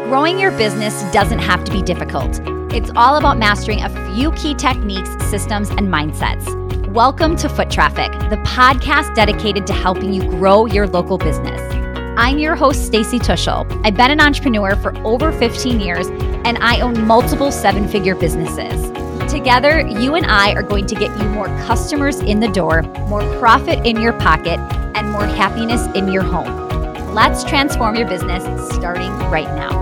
Growing your business doesn't have to be difficult. It's all about mastering a few key techniques, systems, and mindsets. Welcome to Foot Traffic, the podcast dedicated to helping you grow your local business. I'm your host, Stacey Tuschl. I've been an entrepreneur for over 15 years, and I own multiple seven-figure businesses. Together, you and I are going to get you more customers in the door, more profit in your pocket, and more happiness in your home. Let's transform your business starting right now.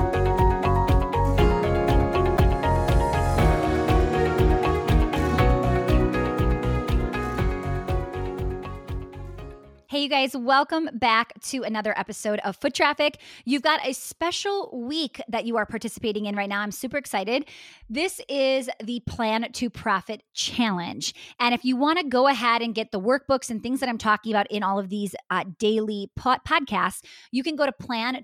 Hey, you guys, welcome back to another episode of Foot Traffic. You've got a special week that you are participating in right now. I'm super excited. This is the Plan to Profit Challenge. And if you want to go ahead and get the workbooks and things that I'm talking about in all of these daily podcasts, you can go to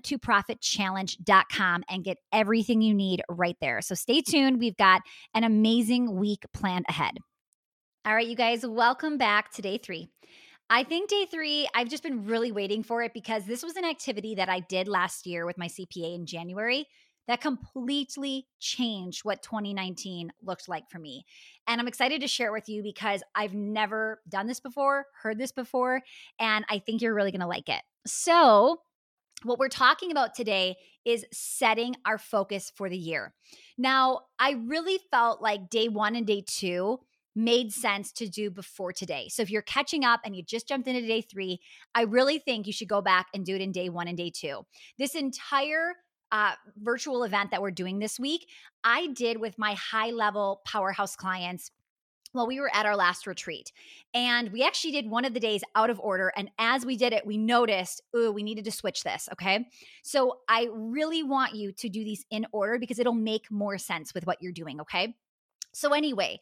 plantoprofitchallenge.com and get everything you need right there. So stay tuned. We've got an amazing week planned ahead. All right, you guys, welcome back to day 3. I think day 3, I've just been really waiting for it because this was an activity that I did last year with my CPA in January that completely changed what 2019 looked like for me. And I'm excited to share it with you because I've never done this before, heard this before, and I think you're really going to like it. So what we're talking about today is setting our focus for the year. Now, I really felt like day 1 and day 2 made sense to do before today. So if you're catching up and you just jumped into day 3, I really think you should go back and do it in day 1 and day 2. This entire virtual event that we're doing this week, I did with my high-level powerhouse clients. Well, we were at our last retreat and we actually did one of the days out of order. And as we did it, we noticed, we needed to switch this. Okay. So I really want you to do these in order because it'll make more sense with what you're doing. Okay. So anyway,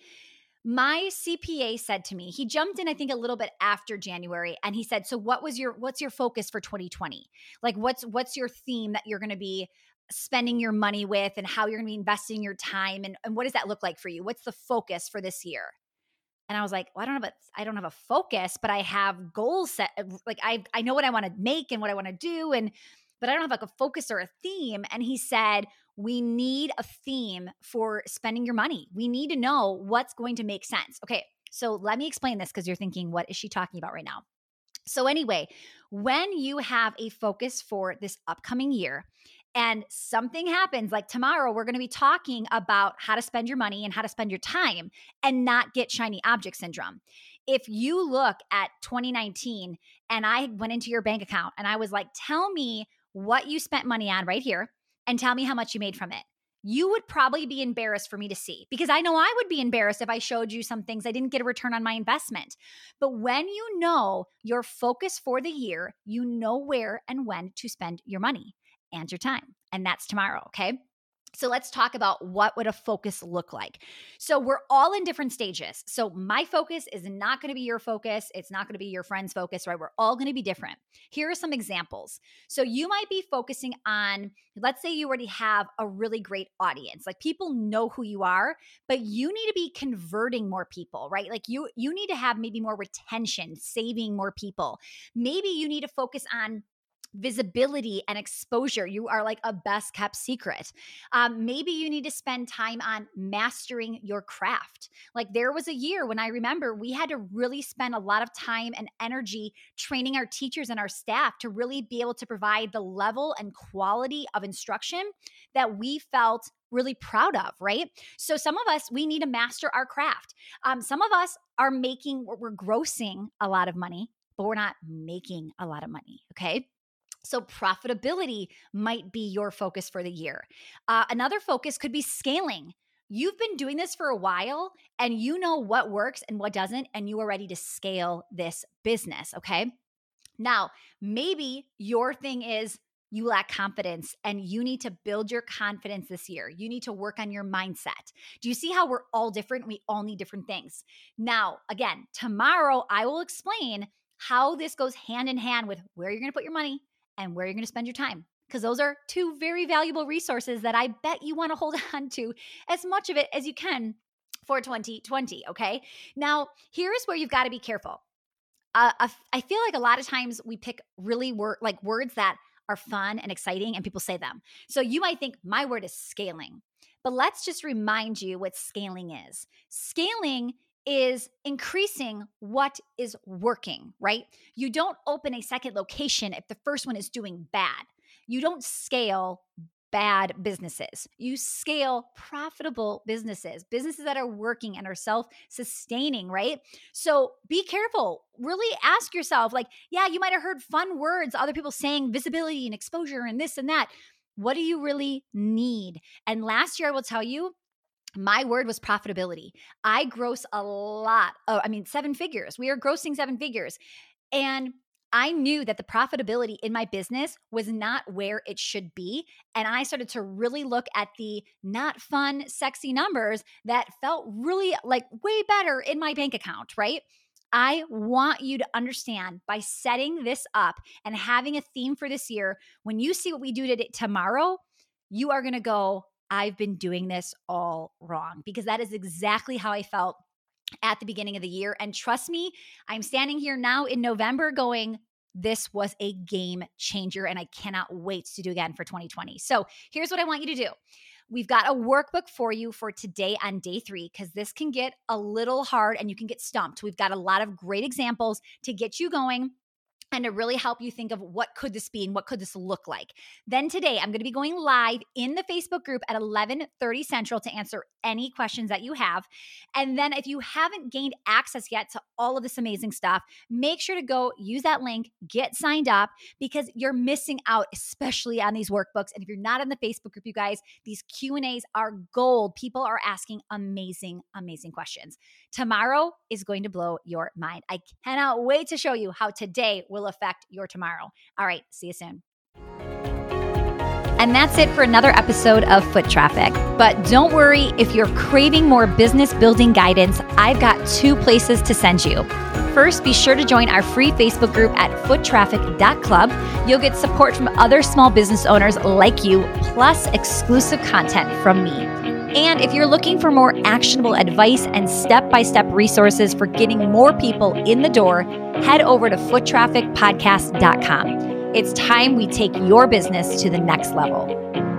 my CPA said to me, he jumped in, I think a little bit after January, and he said, so what's your focus for 2020? Like what's your theme that you're going to be spending your money with and how you're going to be investing your time and what does that look like for you? What's the focus for this year? And I was like, well, I don't have a focus, but I have goals set. Like I know what I want to make and what I want to do. But I don't have like a focus or a theme. And he said, we need a theme for spending your money. We need to know what's going to make sense. Okay. So let me explain this because you're thinking, what is she talking about right now? So anyway, when you have a focus for this upcoming year and something happens, like tomorrow, we're going to be talking about how to spend your money and how to spend your time and not get shiny object syndrome. If you look at 2019 and I went into your bank account and I was like, tell me what you spent money on right here and tell me how much you made from it, you would probably be embarrassed for me to see because I know I would be embarrassed if I showed you some things I didn't get a return on my investment. But when you know your focus for the year, you know where and when to spend your money and your time. And that's tomorrow, okay? So let's talk about what would a focus look like. So we're all in different stages. So my focus is not going to be your focus. It's not going to be your friend's focus, right? We're all going to be different. Here are some examples. So you might be focusing on, let's say you already have a really great audience. Like people know who you are, but you need to be converting more people, right? Like you need to have maybe more retention, saving more people. Maybe you need to focus on visibility and exposure. You are like a best kept secret. Maybe you need to spend time on mastering your craft. Like there was a year when I remember we had to really spend a lot of time and energy training our teachers and our staff to really be able to provide the level and quality of instruction that we felt really proud of, right? So some of us, we need to master our craft. Some of us are we're grossing a lot of money, but we're not making a lot of money, okay? So profitability might be your focus for the year. Another focus could be scaling. You've been doing this for a while and you know what works and what doesn't, and you are ready to scale this business, okay? Now, maybe your thing is you lack confidence and you need to build your confidence this year. You need to work on your mindset. Do you see how we're all different? We all need different things. Now, again, tomorrow I will explain how this goes hand in hand with where you're going to put your money and where you're going to spend your time. Because those are 2 very valuable resources that I bet you want to hold on to as much of it as you can for 2020, okay? Now, here's where you've got to be careful. I feel like a lot of times we pick really words that are fun and exciting and people say them. So you might think my word is scaling. But let's just remind you what scaling is. Scaling is increasing what is working, right? You don't open a second location if the first one is doing bad. You don't scale bad businesses. You scale profitable businesses, businesses that are working and are self-sustaining, right? So be careful. Really ask yourself, like, yeah, you might have heard fun words, other people saying visibility and exposure and this and that. What do you really need? And last year, I will tell you, my word was profitability. I gross a lot. 7 figures. We are grossing 7 figures. And I knew that the profitability in my business was not where it should be. And I started to really look at the not fun, sexy numbers that felt really like way better in my bank account, right? I want you to understand, by setting this up and having a theme for this year, when you see what we do tomorrow, you are going to go, I've been doing this all wrong, because that is exactly how I felt at the beginning of the year. And trust me, I'm standing here now in November going, this was a game changer and I cannot wait to do again for 2020. So here's what I want you to do. We've got a workbook for you for today on day 3, because this can get a little hard and you can get stumped. We've got a lot of great examples to get you going and to really help you think of what could this be and what could this look like. Then today, I'm going to be going live in the Facebook group at 11:30 Central to answer any questions that you have. And then if you haven't gained access yet to all of this amazing stuff, make sure to go use that link, get signed up, because you're missing out, especially on these workbooks. And if you're not in the Facebook group, you guys, these Q&As are gold. People are asking amazing, amazing questions. Tomorrow is going to blow your mind. I cannot wait to show you how today will affect your tomorrow. All right, see you soon. And that's it for another episode of Foot Traffic. But don't worry, if you're craving more business building guidance, I've got 2 places to send you. First, be sure to join our free Facebook group at foottraffic.club. You'll get support from other small business owners like you, plus exclusive content from me. And if you're looking for more actionable advice and step-by-step resources for getting more people in the door, head over to foottrafficpodcast.com. It's time we take your business to the next level.